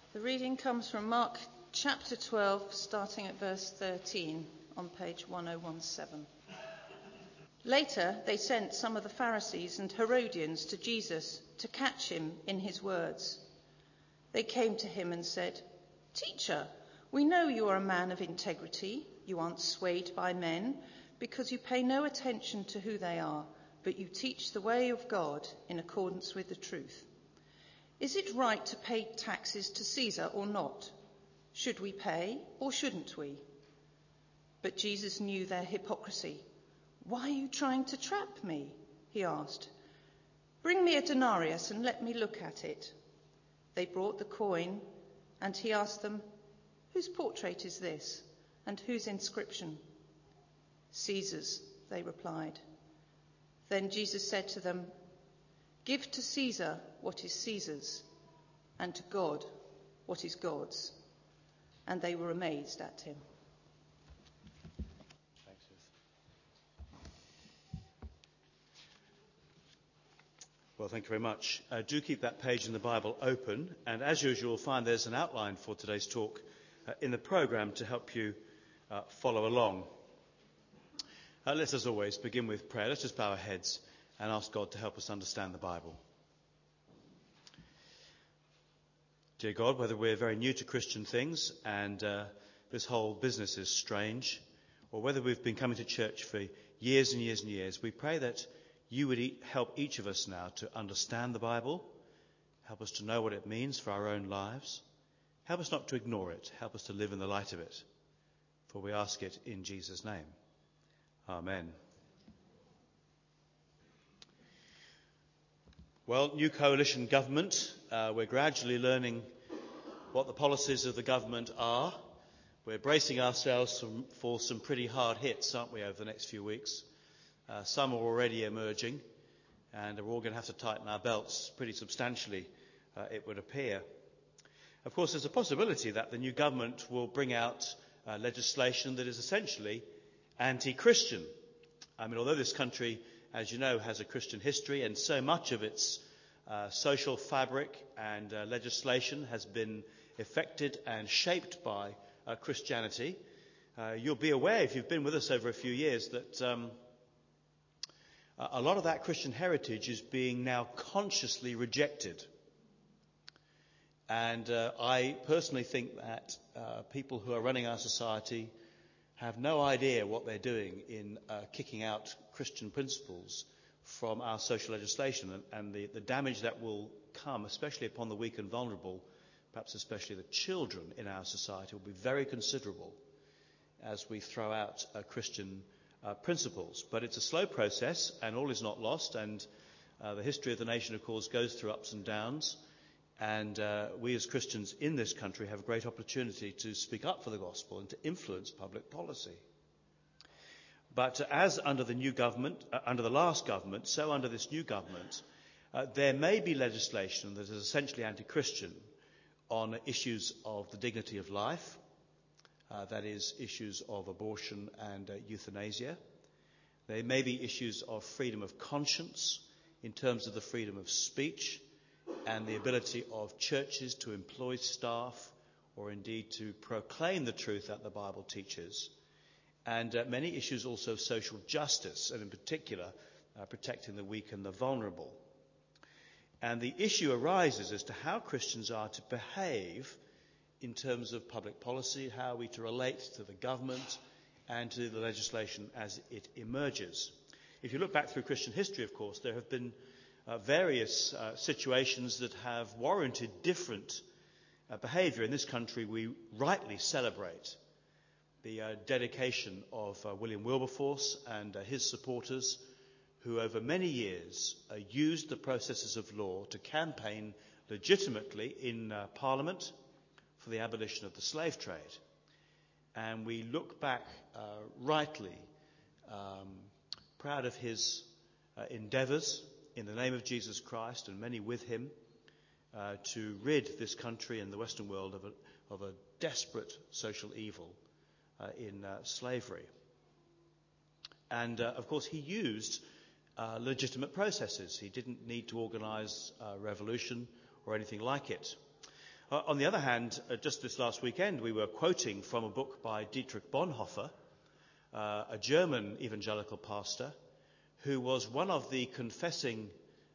The reading comes from Mark chapter 12, starting at verse 13 on page 1017. Later, they sent some of the Pharisees and Herodians to Jesus to catch him in his words. They came to him and said, "Teacher, we know you are a man of integrity. You aren't swayed by men because you pay no attention to who they are, but you teach the way of God in accordance with the truth. Is it right to pay taxes to Caesar or not? Should we pay or shouldn't we?" But Jesus knew their hypocrisy. "Why are you trying to trap me?" he asked. "Bring me a denarius and let me look at it." They brought the coin, and he asked them, "Whose portrait is this, and whose inscription?" "Caesar's," they replied. Then Jesus said to them, "Give to Caesar what is Caesar's, and to God what is God's." And they were amazed at him. Thanks, Ruth. Well, thank you very much. Do keep that page in the Bible open, and as usual, you'll find there's an outline for today's talk in the programme to help you follow along. Let's, as always, begin with prayer. Let's just bow our heads and ask God to help us understand the Bible. Dear God, whether we're very new to Christian things and this whole business is strange, or whether we've been coming to church for years and years and years, we pray that you would help each of us now to understand the Bible, help us to know what it means for our own lives, help us not to ignore it, help us to live in the light of it. For we ask it in Jesus' name. Amen. Well, new coalition government. We're gradually learning what the policies of the government are. We're bracing ourselves for some pretty hard hits, aren't we, over the next few weeks? Some are already emerging, and we're all going to have to tighten our belts pretty substantially, it would appear. Of course, there's a possibility that the new government will bring out legislation that is essentially anti-Christian. I mean, although this country, as you know, has a Christian history, and so much of its social fabric and legislation has been affected and shaped by Christianity, you'll be aware, if you've been with us over a few years, that a lot of that Christian heritage is being now consciously rejected. And I personally think that people who are running our society have no idea what they're doing in kicking out Christian principles from our social legislation, and the damage that will come, especially upon the weak and vulnerable, perhaps especially the children in our society, will be very considerable as we throw out Christian principles. But it's a slow process, and all is not lost, and the history of the nation, of course, goes through ups and downs, and we as Christians in this country have a great opportunity to speak up for the gospel and to influence public policy. But as under the new government, under the last government, so under this new government, there may be legislation that is essentially anti-Christian on issues of the dignity of life, that is, issues of abortion and euthanasia. There may be issues of freedom of conscience in terms of the freedom of speech and the ability of churches to employ staff or indeed to proclaim the truth that the Bible teaches. And many issues also of social justice, and in particular protecting the weak and the vulnerable. And the issue arises as to how Christians are to behave in terms of public policy, how are we to relate to the government and to the legislation as it emerges. If you look back through Christian history, of course, there have been various situations that have warranted different behaviour. In this country, we rightly celebrate the dedication of William Wilberforce and his supporters, who over many years used the processes of law to campaign legitimately in Parliament for the abolition of the slave trade. And we look back rightly proud of his endeavours in the name of Jesus Christ, and many with him, to rid this country and the Western world of a desperate social evil in slavery. And of course he used legitimate processes. He didn't need to organise a revolution or anything like it. On the other hand, just this last weekend, we were quoting from a book by Dietrich Bonhoeffer, a German evangelical pastor, who was one of the confessing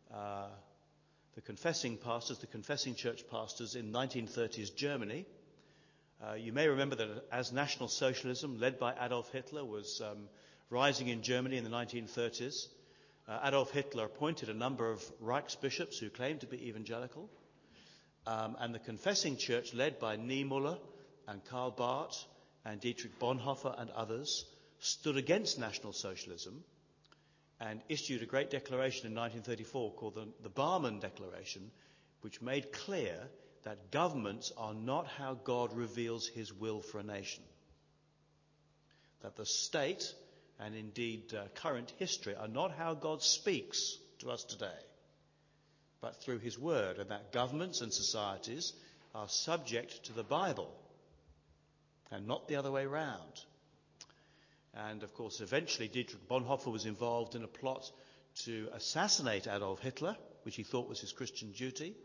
pastors, the confessing church pastors in 1930s Germany. You may remember that as National Socialism, led by Adolf Hitler, was rising in Germany in the 1930s, Adolf Hitler appointed a number of Reichsbishops who claimed to be evangelical. And the confessing church, led by Niemöller and Karl Barth and Dietrich Bonhoeffer and others, stood against National Socialism and issued a great declaration in 1934 called the Barmen Declaration, which made clear that governments are not how God reveals his will for a nation. That the state, and indeed current history, are not how God speaks to us today, but through his word, and that governments and societies are subject to the Bible and not the other way round. And of course, eventually Dietrich Bonhoeffer was involved in a plot to assassinate Adolf Hitler, which he thought was his Christian duty.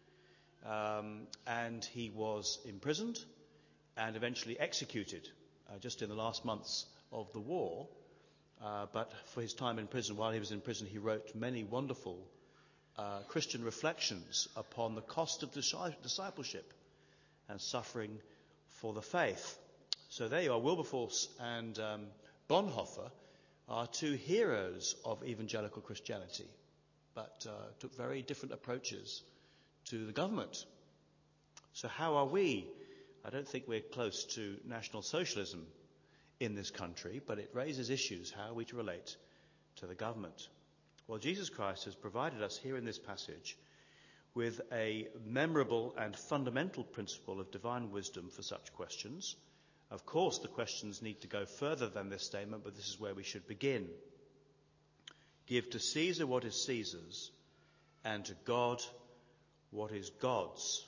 And he was imprisoned and eventually executed just in the last months of the war. But for his time in prison, while he was in prison, he wrote many wonderful Christian reflections upon the cost of discipleship and suffering for the faith. So there you are. Wilberforce and Bonhoeffer are two heroes of evangelical Christianity, but took very different approaches to the government. So how are we? I don't think we're close to National Socialism in this country, but it raises issues. How are we to relate to the government? Well, Jesus Christ has provided us here in this passage with a memorable and fundamental principle of divine wisdom for such questions. Of course, the questions need to go further than this statement, but this is where we should begin. Give to Caesar what is Caesar's, and to God what is God's.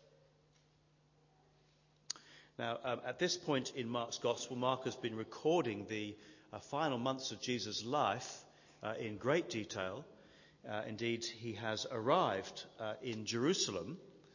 Now, at this point in Mark's Gospel, Mark has been recording the final months of Jesus' life in great detail. Indeed, he has arrived in Jerusalem.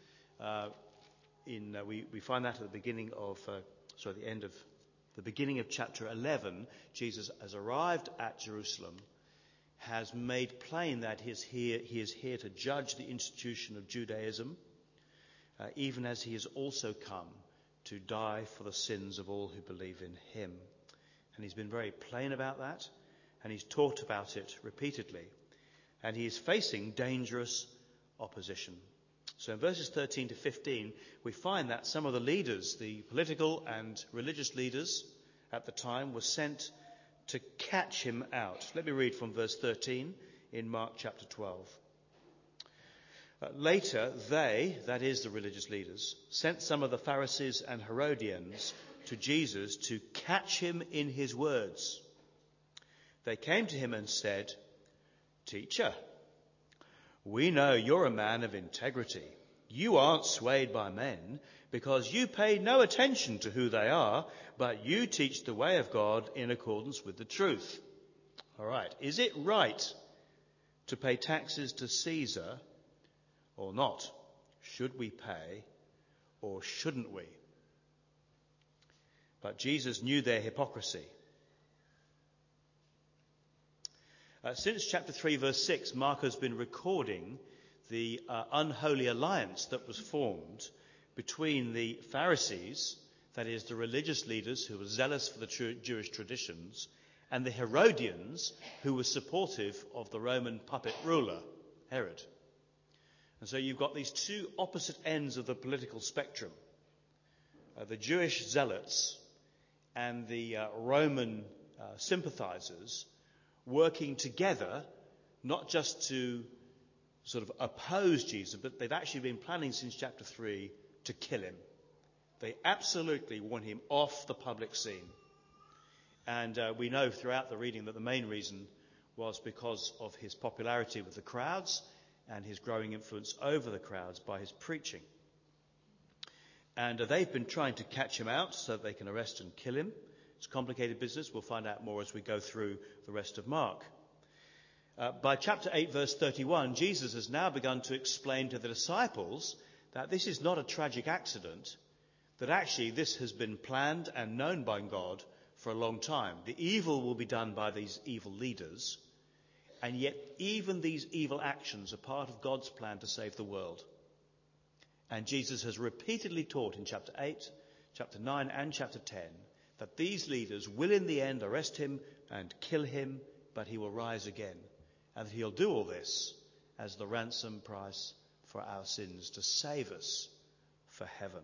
We find that at the beginning of the beginning of chapter 11. Jesus has arrived at Jerusalem, has made plain that he is here to judge the institution of Judaism, even as he has also come to die for the sins of all who believe in him. And he's been very plain about that, and he's talked about it repeatedly. And he is facing dangerous opposition. So in verses 13 to 15, we find that some of the leaders, the political and religious leaders at the time, were sent to catch him out. Let me read from verse 13 in Mark chapter 12. Later, they, that is the religious leaders, sent some of the Pharisees and Herodians to Jesus to catch him in his words. They came to him and said, "Teacher, we know you're a man of integrity. You aren't swayed by men because you pay no attention to who they are, but you teach the way of God in accordance with the truth. All right, is it right to pay taxes to Caesar or not? Should we pay or shouldn't we?" But Jesus knew their hypocrisy. Since chapter 3, verse 6, Mark has been recording the unholy alliance that was formed between the Pharisees, that is, the religious leaders who were zealous for the Jewish traditions, and the Herodians, who were supportive of the Roman puppet ruler, Herod. And so you've got these two opposite ends of the political spectrum. The Jewish zealots and the Roman sympathizers working together, not just to sort of oppose Jesus, but they've actually been planning since chapter 3 to kill him. They absolutely want him off the public scene. And we know throughout the reading that the main reason was because of his popularity with the crowds and his growing influence over the crowds by his preaching. And they've been trying to catch him out so that they can arrest and kill him. It's a complicated business. We'll find out more as we go through the rest of Mark. By chapter 8, verse 31, Jesus has now begun to explain to the disciples that this is not a tragic accident, that actually this has been planned and known by God for a long time. The evil will be done by these evil leaders, and yet even these evil actions are part of God's plan to save the world. And Jesus has repeatedly taught in chapter 8, chapter 9 and chapter 10 that these leaders will in the end arrest him and kill him, but he will rise again. And he'll do all this as the ransom price for our sins to save us for heaven.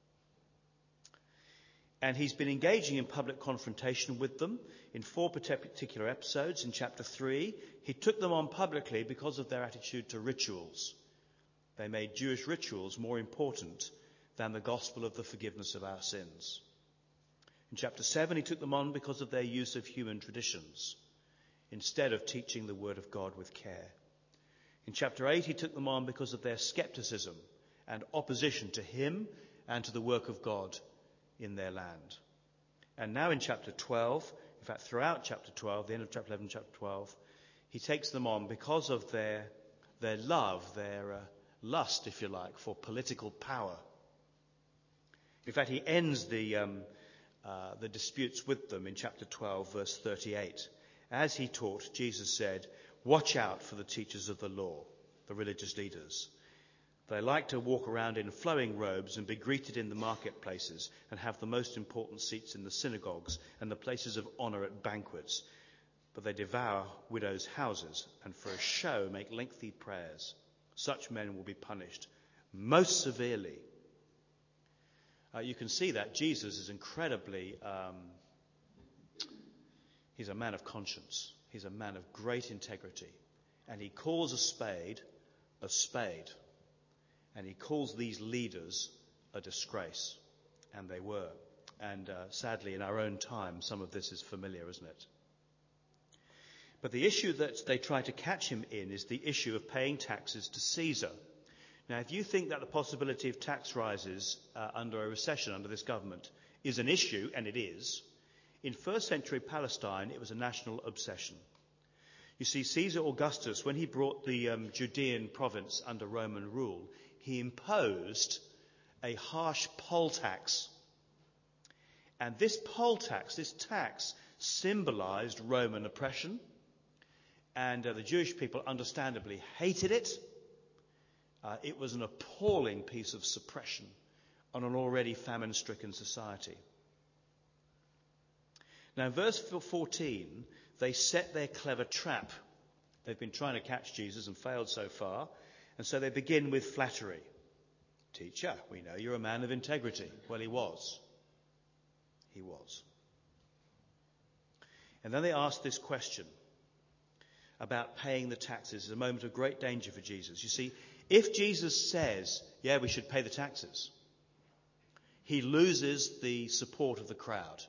And he's been engaging in public confrontation with them in 4 particular episodes. In chapter 3, he took them on publicly because of their attitude to rituals. They made Jewish rituals more important than the gospel of the forgiveness of our sins. In chapter 7, he took them on because of their use of human traditions, instead of teaching the word of God with care. In chapter 8, he took them on because of their skepticism and opposition to him and to the work of God in their land. And now in chapter 12, in fact throughout chapter 12, the end of chapter 11, chapter 12, he takes them on because of their love, their lust, if you like, for political power. In fact, he ends the disputes with them in chapter 12, verse 38. As he taught, Jesus said, "Watch out for the teachers of the law," the religious leaders. They like to walk around in flowing robes and be greeted in the marketplaces and have the most important seats in the synagogues and the places of honor at banquets. But they devour widows' houses and for a show make lengthy prayers. Such men will be punished most severely. You can see that Jesus is incredibly, he's a man of conscience. He's a man of great integrity. And he calls a spade a spade. And he calls these leaders a disgrace. And they were. And sadly, in our own time, some of this is familiar, isn't it? But the issue that they try to catch him in is the issue of paying taxes to Caesar. Now, if you think that the possibility of tax rises under a recession under this government is an issue, and it is, in first century Palestine, it was a national obsession. You see, Caesar Augustus, when he brought the Judean province under Roman rule, he imposed a harsh poll tax. And this poll tax, this tax, symbolized Roman oppression. And the Jewish people understandably hated it. It was an appalling piece of suppression on an already famine-stricken society. Now, in verse 14, they set their clever trap. They've been trying to catch Jesus and failed so far. And so they begin with flattery. "Teacher, we know you're a man of integrity." Well, he was. He was. And then they ask this question about paying the taxes. It's a moment of great danger for Jesus. You see, if Jesus says, yeah, we should pay the taxes, he loses the support of the crowd.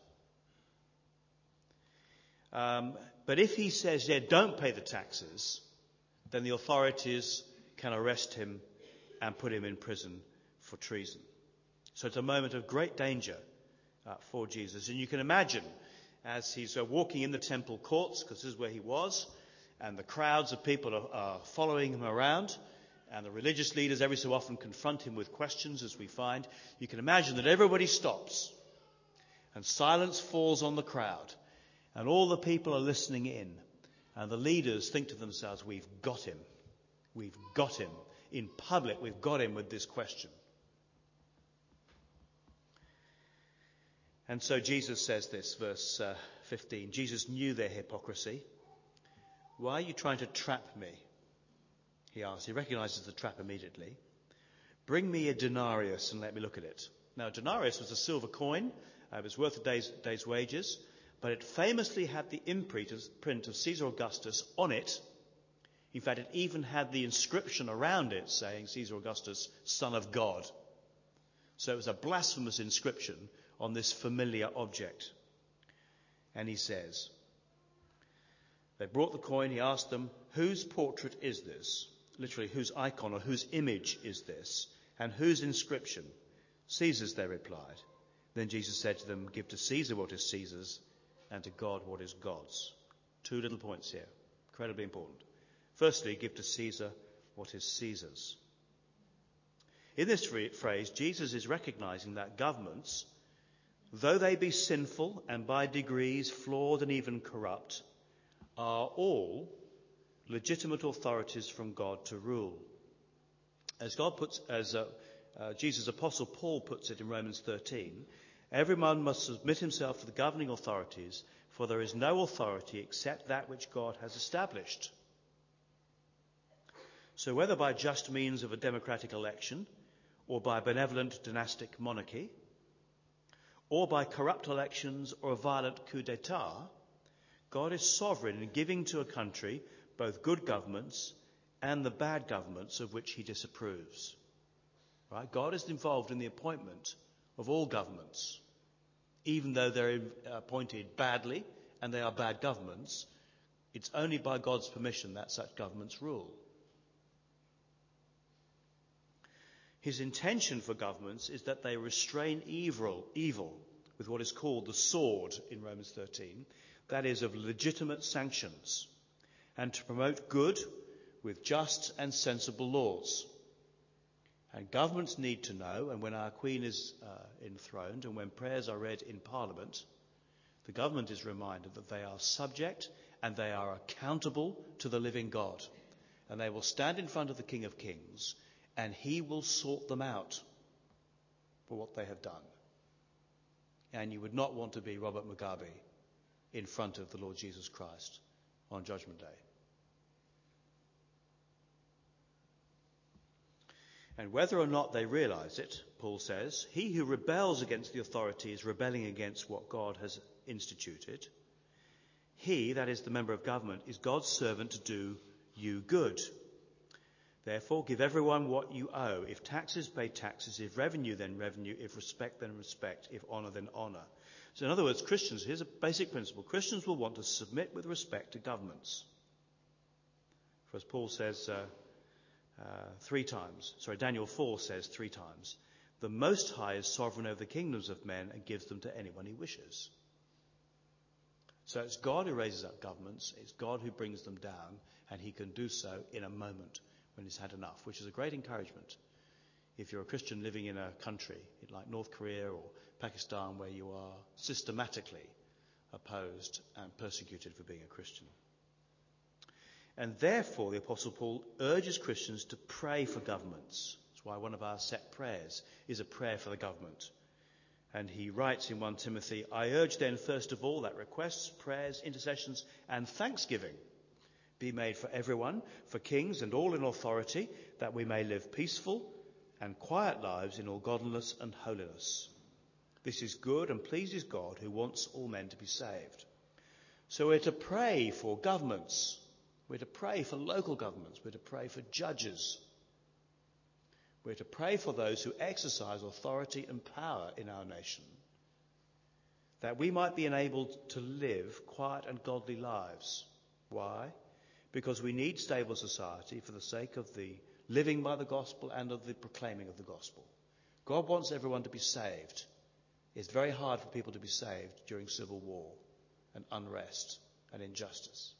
But if he says, yeah, don't pay the taxes, then the authorities can arrest him and put him in prison for treason. So it's a moment of great danger for Jesus. And you can imagine as he's walking in the temple courts, because this is where he was, and the crowds of people are following him around, and the religious leaders every so often confront him with questions, as we find. You can imagine that everybody stops, and silence falls on the crowd, and all the people are listening in, and the leaders think to themselves, we've got him. We've got him. In public, we've got him with this question. And so Jesus says this, verse 15. Jesus knew their hypocrisy. "Why are you trying to trap me?" he asked. He recognizes the trap immediately. "Bring me a denarius and let me look at it." Now, a denarius was a silver coin. It was worth a day's wages. But it famously had the imprint of Caesar Augustus on it. In fact, it even had the inscription around it saying Caesar Augustus, Son of God. So it was a blasphemous inscription on this familiar object. And he says, they brought the coin. He asked them, whose portrait is this? Literally, whose icon or whose image is this? And whose inscription? Caesar's, they replied. Then Jesus said to them, give to Caesar what is Caesar's, and to God what is God's. 2 little points here, incredibly important. Firstly, give to Caesar what is Caesar's. In this phrase, Jesus is recognizing that governments, though they be sinful and by degrees flawed and even corrupt, are all legitimate authorities from God to rule. As Jesus' apostle Paul puts it in Romans 13, every man must submit himself to the governing authorities, for there is no authority except that which God has established. So whether by just means of a democratic election, or by benevolent dynastic monarchy, or by corrupt elections or a violent coup d'etat, God is sovereign in giving to a country both good governments and the bad governments of which he disapproves. Right? God is involved in the appointment of all governments. Even though they're appointed badly and they are bad governments, it's only by God's permission that such governments rule. His intention for governments is that they restrain evil with what is called the sword in Romans 13, that is, of legitimate sanctions, and to promote good with just and sensible laws. And governments need to know, and when our Queen is enthroned and when prayers are read in Parliament, the government is reminded that they are subject and they are accountable to the living God. And they will stand in front of the King of Kings and he will sort them out for what they have done. And you would not want to be Robert Mugabe in front of the Lord Jesus Christ on Judgment Day. And whether or not they realise it, Paul says, he who rebels against the authority is rebelling against what God has instituted. He, that is the member of government, is God's servant to do you good. Therefore, give everyone what you owe. If taxes, pay taxes. If revenue, then revenue. If respect, then respect. If honour, then honour. So in other words, Christians, here's a basic principle. Christians will want to submit with respect to governments. For as Paul says Daniel 4 says 3 times, the Most High is sovereign over the kingdoms of men and gives them to anyone he wishes. So it's God who raises up governments, it's God who brings them down, and he can do so in a moment when he's had enough, which is a great encouragement if you're a Christian living in a country like North Korea or Pakistan where you are systematically opposed and persecuted for being a Christian. And therefore the Apostle Paul urges Christians to pray for governments. That's why one of our set prayers is a prayer for the government. And he writes in 1 Timothy, I urge then first of all that requests, prayers, intercessions and thanksgiving be made for everyone, for kings and all in authority, that we may live peaceful and quiet lives in all godliness and holiness. This is good and pleases God, who wants all men to be saved. So we're to pray for governments. We're to pray for local governments. We're to pray for judges. We're to pray for those who exercise authority and power in our nation, that we might be enabled to live quiet and godly lives. Why? Because we need stable society for the sake of the living by the gospel and of the proclaiming of the gospel. God wants everyone to be saved. It's very hard for people to be saved during civil war and unrest and injustice.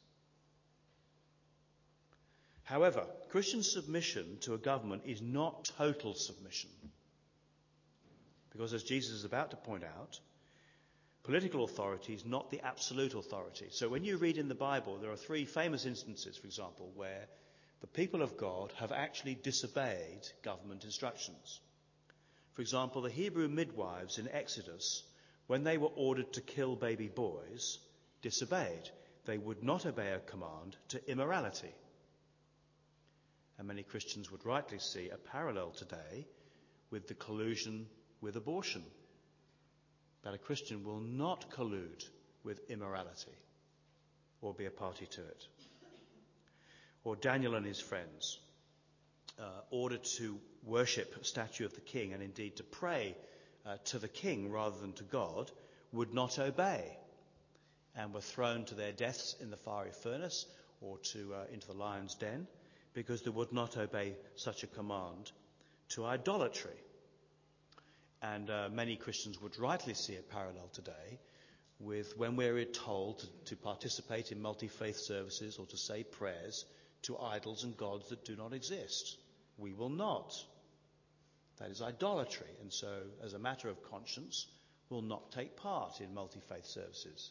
However, Christian submission to a government is not total submission. Because as Jesus is about to point out, political authority is not the absolute authority. So when you read in the Bible, there are 3 famous instances, for example, where the people of God have actually disobeyed government instructions. For example, the Hebrew midwives in Exodus, when they were ordered to kill baby boys, disobeyed. They would not obey a command to immorality. And many Christians would rightly see a parallel today with the collusion with abortion. That a Christian will not collude with immorality or be a party to it. Or Daniel and his friends, ordered to worship a statue of the king and indeed to pray to the king rather than to God, would not obey and were thrown to their deaths in the fiery furnace or into the lion's den because they would not obey such a command to idolatry. And many Christians would rightly see a parallel today with when we're told to participate in multi-faith services or to say prayers to idols and gods that do not exist. We will not. That is idolatry, and so as a matter of conscience will not take part in multi-faith services.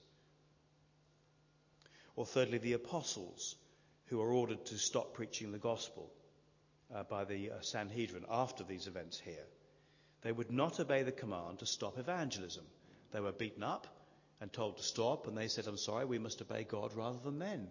Or thirdly, the apostles, who are ordered to stop preaching the gospel by the Sanhedrin after these events here. They would not obey the command to stop evangelism. They were beaten up and told to stop, and they said, I'm sorry, we must obey God rather than men.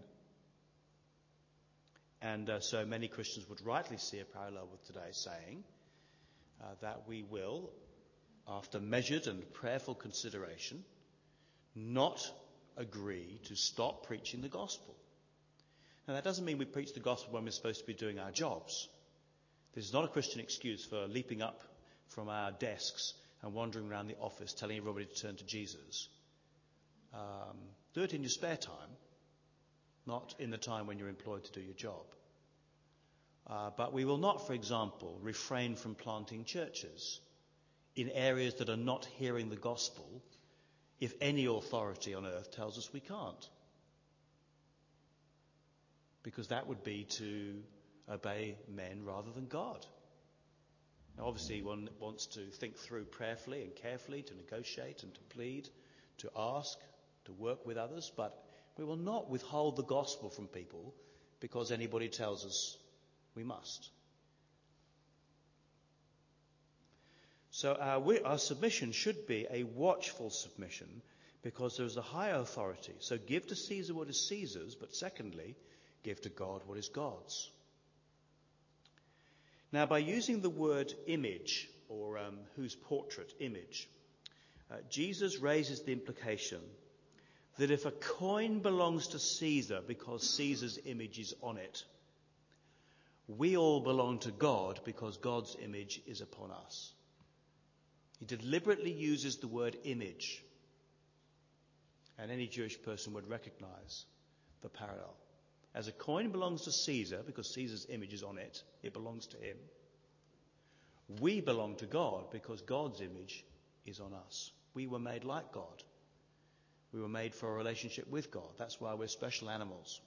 And so many Christians would rightly see a parallel with today, saying that we will, after measured and prayerful consideration, not agree to stop preaching the gospel. Now, that doesn't mean we preach the gospel when we're supposed to be doing our jobs. This is not a Christian excuse for leaping up from our desks and wandering around the office telling everybody to turn to Jesus. Do it in your spare time, not in the time when you're employed to do your job. But we will not, for example, refrain from planting churches in areas that are not hearing the gospel if any authority on earth tells us we can't. Because that would be to obey men rather than God. Now, obviously, one wants to think through prayerfully and carefully, to negotiate and to plead, to ask, to work with others, but we will not withhold the gospel from people because anybody tells us we must. So our submission should be a watchful submission because there is a higher authority. So give to Caesar what is Caesar's, but secondly, give to God what is God's. Now, by using the word image, or whose portrait, image, Jesus raises the implication that if a coin belongs to Caesar because Caesar's image is on it, we all belong to God because God's image is upon us. He deliberately uses the word image, and any Jewish person would recognize the parallel. As a coin belongs to Caesar because Caesar's image is on it, it belongs to him. We belong to God because God's image is on us. We were made like God. We were made for a relationship with God. That's why we're special animals.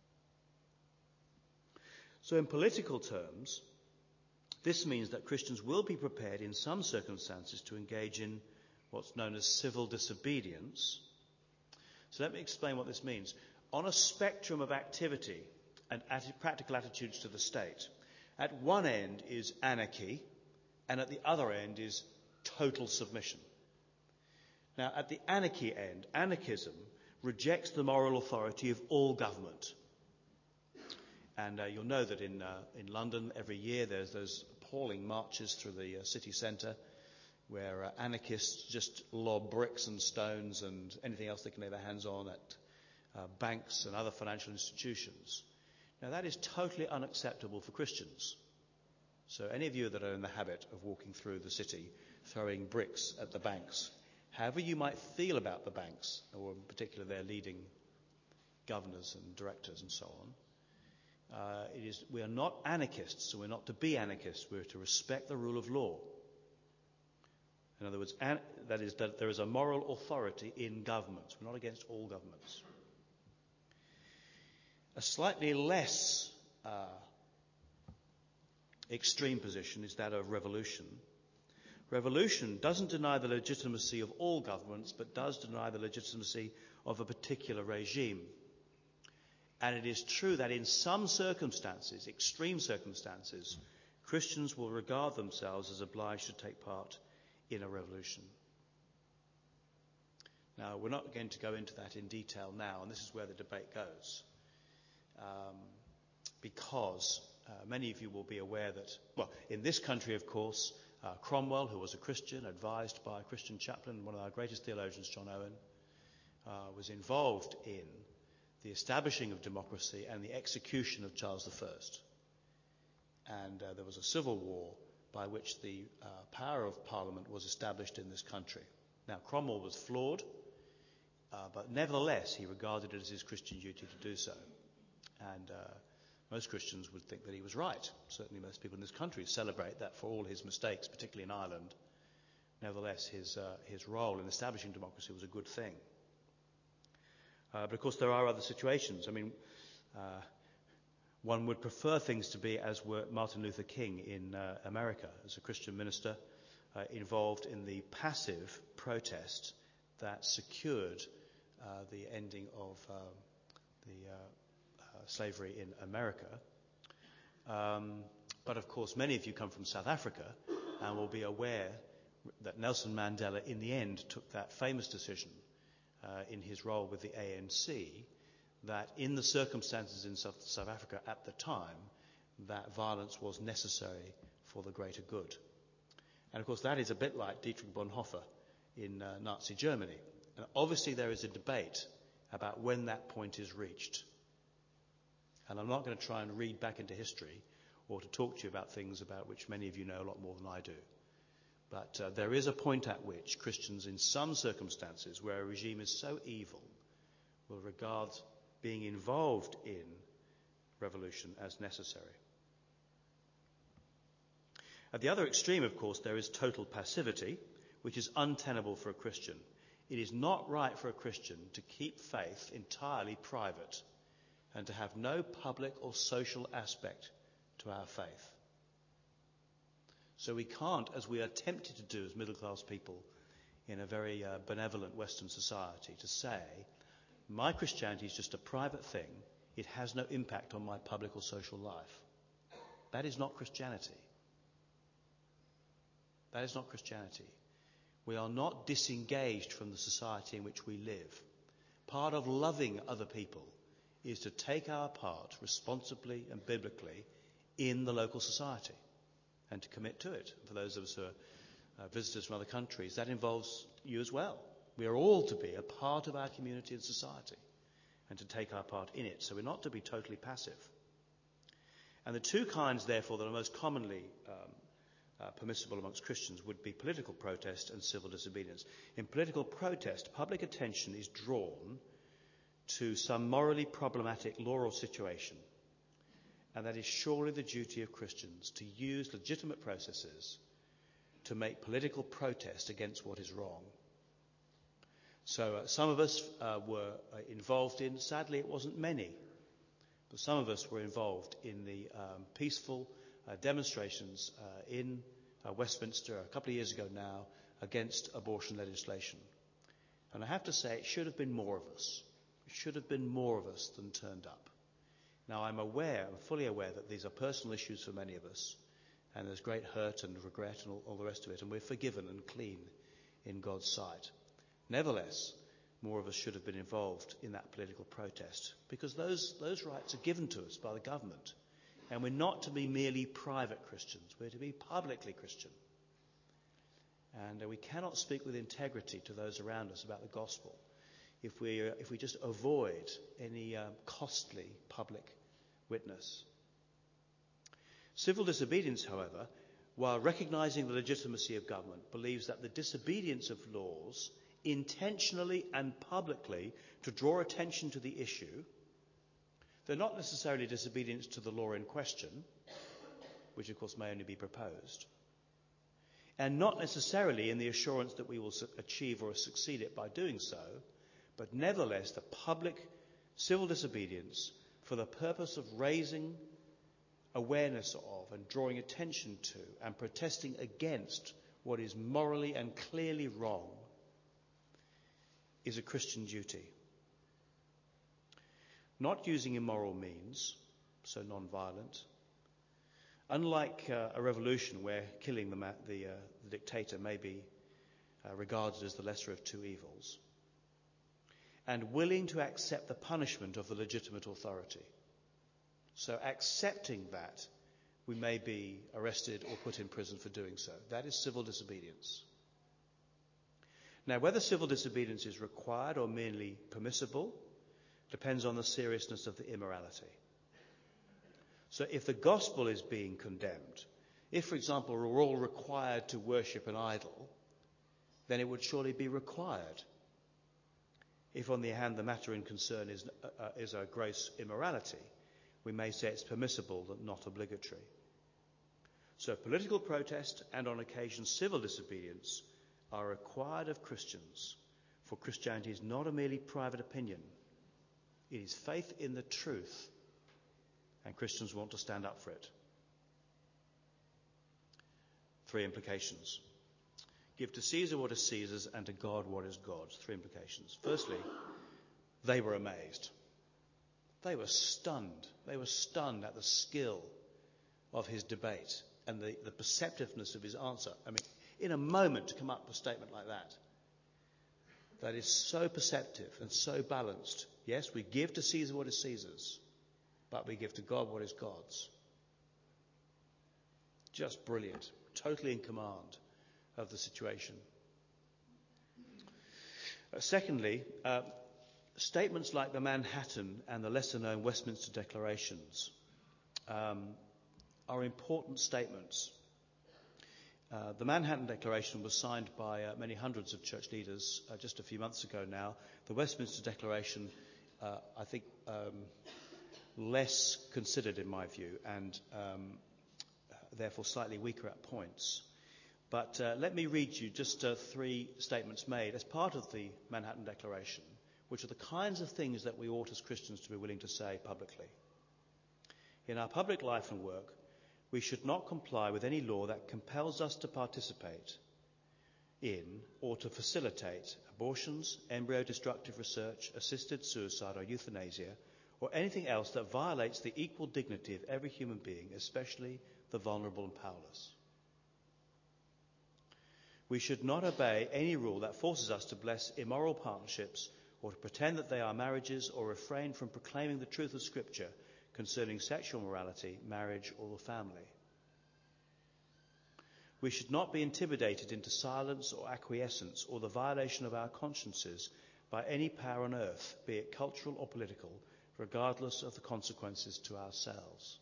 So in political terms, this means that Christians will be prepared in some circumstances to engage in what's known as civil disobedience. So let me explain what this means. On a spectrum of activity and practical attitudes to the state, at one end is anarchy, and at the other end is total submission. Now, at the anarchy end, anarchism rejects the moral authority of all government. And you'll know that in London every year there's those appalling marches through the city centre where anarchists just lob bricks and stones and anything else they can lay their hands on at banks and other financial institutions. Now, that is totally unacceptable for Christians. So any of you that are in the habit of walking through the city throwing bricks at the banks, however you might feel about the banks, or in particular their leading governors and directors and so on, we are not anarchists, so we're not to be anarchists. We're to respect the rule of law. In other words, that is that there is a moral authority in governments. We're not against all governments. A slightly less extreme position is that of revolution. Revolution doesn't deny the legitimacy of all governments, but does deny the legitimacy of a particular regime. And it is true that in some circumstances, extreme circumstances, Christians will regard themselves as obliged to take part in a revolution. Now, we're not going to go into that in detail now, and this is where the debate goes. Because many of you will be aware that, well, in this country, of course, Cromwell, who was a Christian, advised by a Christian chaplain, one of our greatest theologians, John Owen, was involved in the establishing of democracy and the execution of Charles I. And there was a civil war by which the power of Parliament was established in this country. Now, Cromwell was flawed, but nevertheless he regarded it as his Christian duty to do so. And most Christians would think that he was right. Certainly most people in this country celebrate that for all his mistakes, particularly in Ireland. Nevertheless, his role in establishing democracy was a good thing. But of course there are other situations. I mean, One would prefer things to be as were Martin Luther King in America, as a Christian minister involved in the passive protest that secured the ending of slavery in America. But of course, many of you come from South Africa and will be aware that Nelson Mandela, in the end, took that famous decision in his role with the ANC, that in the circumstances in South Africa at the time, that violence was necessary for the greater good. And of course, that is a bit like Dietrich Bonhoeffer in Nazi Germany. And obviously, there is a debate about when that point is reached. And I'm not going to try and read back into history or to talk to you about things about which many of you know a lot more than I do. But there is a point at which Christians, in some circumstances where a regime is so evil, will regard being involved in revolution as necessary. At the other extreme, of course, there is total passivity, which is untenable for a Christian. It is not right for a Christian to keep faith entirely private and to have no public or social aspect to our faith. So we can't, as we are tempted to do as middle-class people in a very benevolent Western society, to say, my Christianity is just a private thing, it has no impact on my public or social life. That is not Christianity. That is not Christianity. We are not disengaged from the society in which we live. Part of loving other people is to take our part responsibly and biblically in the local society and to commit to it. For those of us who are visitors from other countries, that involves you as well. We are all to be a part of our community and society and to take our part in it. So we're not to be totally passive. And the two kinds, therefore, that are most commonly permissible amongst Christians would be political protest and civil disobedience. In political protest, public attention is drawn to some morally problematic law or situation, and that is surely the duty of Christians to use legitimate processes to make political protest against what is wrong. So some of us were involved in, sadly it wasn't many, but some of us were involved in the peaceful demonstrations in Westminster a couple of years ago now against abortion legislation. And I have to say, it should have been more of us. It should have been more of us than turned up. Now, I'm fully aware that these are personal issues for many of us, and there's great hurt and regret and all the rest of it, and we're forgiven and clean in God's sight. Nevertheless, more of us should have been involved in that political protest, because those rights are given to us by the government. And we're not to be merely private Christians. We're to be publicly Christian. And we cannot speak with integrity to those around us about the gospel if we just avoid any costly public witness. Civil disobedience, however, while recognising the legitimacy of government, believes that the disobedience of laws intentionally and publicly to draw attention to the issue, they're not necessarily disobedience to the law in question, which of course may only be proposed, and not necessarily in the assurance that we will achieve or succeed it by doing so, but nevertheless the public civil disobedience for the purpose of raising awareness of and drawing attention to and protesting against what is morally and clearly wrong is a Christian duty. Not using immoral means, so non-violent. Unlike a revolution where killing the dictator may be regarded as the lesser of two evils, and willing to accept the punishment of the legitimate authority. So accepting that we may be arrested or put in prison for doing so. That is civil disobedience. Now, whether civil disobedience is required or merely permissible depends on the seriousness of the immorality. So if the gospel is being condemned, if, for example, we're all required to worship an idol, then it would surely be required. If, on the other hand, the matter in concern is a gross immorality, we may say it's permissible but not obligatory. So political protest and, on occasion, civil disobedience are required of Christians, for Christianity is not a merely private opinion. It is faith in the truth and Christians want to stand up for it. 3 implications. Give to Caesar what is Caesar's and to God what is God's. 3 implications. Firstly, they were amazed. They were stunned. They were stunned at the skill of his debate and the perceptiveness of his answer. I mean, in a moment to come up with a statement like that is so perceptive and so balanced. Yes, we give to Caesar what is Caesar's, but we give to God what is God's. Just brilliant. Totally in command of the situation. Secondly, statements like the Manhattan and the lesser-known Westminster Declarations are important statements. The Manhattan Declaration was signed by many hundreds of church leaders just a few months ago now. The Westminster Declaration, I think, less considered in my view, and therefore slightly weaker at points. But let me read you just 3 statements made as part of the Manhattan Declaration, which are the kinds of things that we ought as Christians to be willing to say publicly. In our public life and work, we should not comply with any law that compels us to participate in or to facilitate abortions, embryo-destructive research, assisted suicide or euthanasia, or anything else that violates the equal dignity of every human being, especially the vulnerable and powerless. We should not obey any rule that forces us to bless immoral partnerships or to pretend that they are marriages, or refrain from proclaiming the truth of Scripture concerning sexual morality, marriage, or the family. We should not be intimidated into silence or acquiescence or the violation of our consciences by any power on earth, be it cultural or political, regardless of the consequences to ourselves.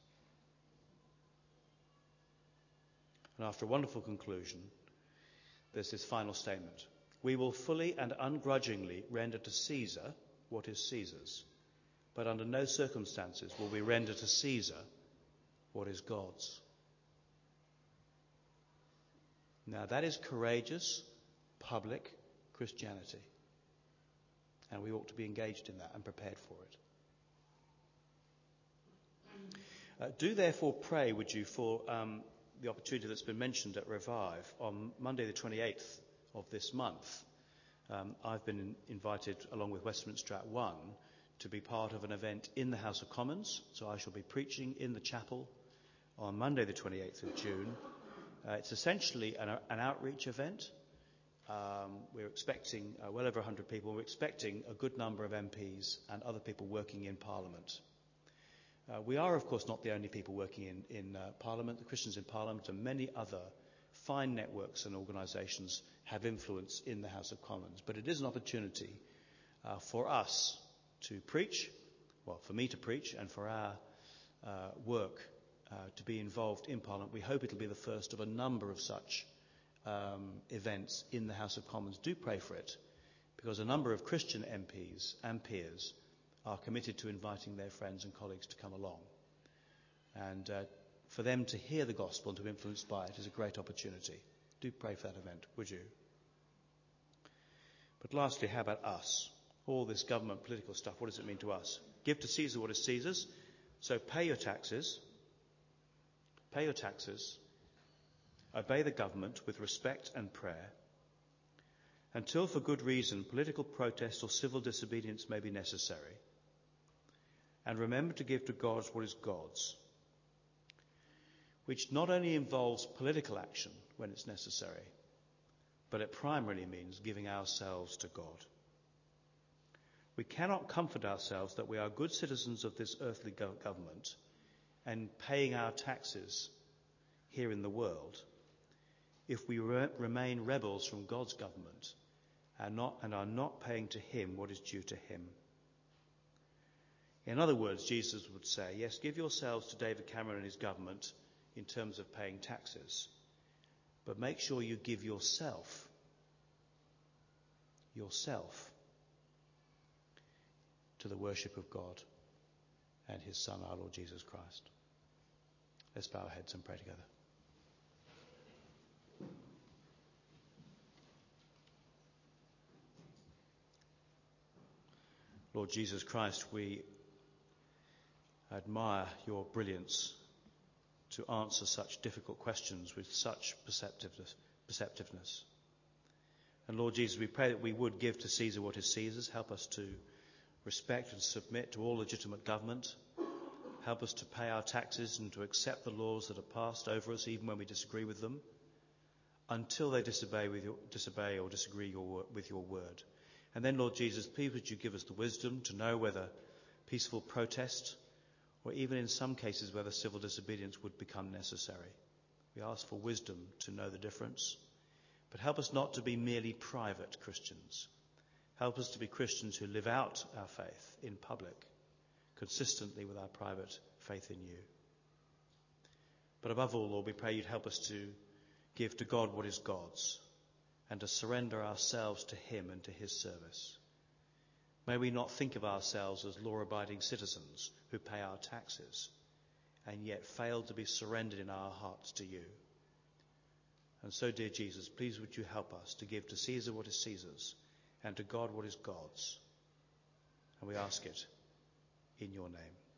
And after a wonderful conclusion, there's this final statement. We will fully and ungrudgingly render to Caesar what is Caesar's, but under no circumstances will we render to Caesar what is God's. Now that is courageous, public Christianity, and we ought to be engaged in that and prepared for it. Do therefore pray, would you, for the opportunity that's been mentioned at Revive on Monday the 28th of this month. I've been invited, along with Westminster at 1, to be part of an event in the House of Commons. So I shall be preaching in the chapel on Monday the 28th of June. It's essentially an outreach event. We're expecting well over 100 people. We're expecting a good number of MPs and other people working in Parliament. We are, of course, not the only people working in Parliament. The Christians in Parliament and many other fine networks and organisations have influence in the House of Commons. But it is an opportunity for us to preach, well, for me to preach, and for our work to be involved in Parliament. We hope it'll be the first of a number of such events in the House of Commons. Do pray for it, because a number of Christian MPs and peers are committed to inviting their friends and colleagues to come along. And for them to hear the gospel and to be influenced by it is a great opportunity. Do pray for that event, would you? But lastly, how about us? All this government political stuff, what does it mean to us? Give to Caesar what is Caesar's. So pay your taxes. Pay your taxes. Obey the government with respect and prayer, until for good reason political protest or civil disobedience may be necessary. And remember to give to God what is God's, which not only involves political action when it's necessary, but it primarily means giving ourselves to God. We cannot comfort ourselves that we are good citizens of this earthly government and paying our taxes here in the world if we remain rebels from God's government and are not paying to him what is due to him. In other words, Jesus would say, yes, give yourselves to David Cameron and his government in terms of paying taxes, but make sure you give yourself to the worship of God and his Son, our Lord Jesus Christ. Let's bow our heads and pray together. Lord Jesus Christ, we I admire your brilliance to answer such difficult questions with such perceptiveness. And Lord Jesus, we pray that we would give to Caesar what is Caesar's. Help us to respect and submit to all legitimate government. Help us to pay our taxes and to accept the laws that are passed over us, even when we disagree with them, until they disobey or disagree with your word. And then, Lord Jesus, please would you give us the wisdom to know whether peaceful protest or even in some cases whether civil disobedience would become necessary. We ask for wisdom to know the difference. But help us not to be merely private Christians. Help us to be Christians who live out our faith in public, consistently with our private faith in you. But above all, Lord, we pray you'd help us to give to God what is God's and to surrender ourselves to him and to his service. May we not think of ourselves as law-abiding citizens who pay our taxes and yet fail to be surrendered in our hearts to you. And so, dear Jesus, please would you help us to give to Caesar what is Caesar's and to God what is God's. And we ask it in your name.